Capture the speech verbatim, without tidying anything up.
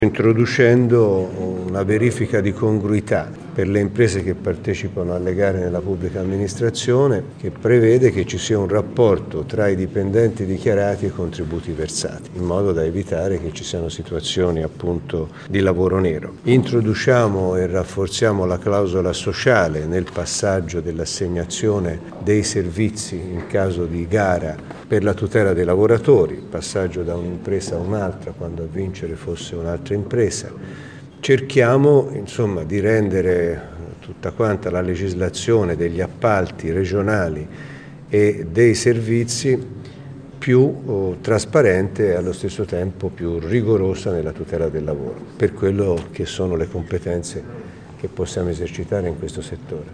introducendo una verifica di congruità per le imprese che partecipano alle gare nella pubblica amministrazione, che prevede che ci sia un rapporto tra i dipendenti dichiarati e i contributi versati, in modo da evitare che ci siano situazioni appunto di lavoro nero. Introduciamo e rafforziamo la clausola sociale nel passaggio dell'assegnazione dei servizi in caso di gara per la tutela dei lavoratori, passaggio da un'impresa a un'altra quando a vincere fosse un'altra impresa. Cerchiamo insomma di rendere tutta quanta la legislazione degli appalti regionali e dei servizi più oh, trasparente e allo stesso tempo più rigorosa nella tutela del lavoro, per quello che sono le competenze che possiamo esercitare in questo settore.